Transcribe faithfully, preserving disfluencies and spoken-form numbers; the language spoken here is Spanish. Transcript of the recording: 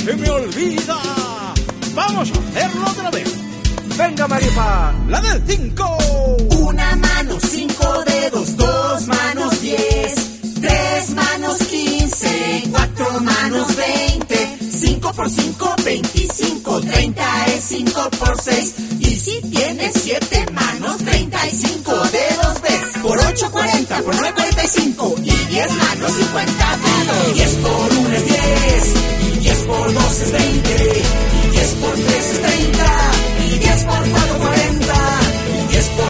se me olvida. Vamos a hacerlo otra vez. Venga, Maripa, la del cinco. Una mano, cinco dedos, dos manos, diez. Tres manos, quince. Cuatro manos, veinte. Cinco por cinco, veinticinco. Treinta es cinco por seis. Y si tienes siete manos, treinta y cinco dedos ves. Por ocho, cuarenta. Por nueve, cuarenta y cinco. Y diez manos, cincuenta dedos. Diez por uno es diez. Y diez por dos es veinte. Y diez por tres es treinta. Y diez por cuatro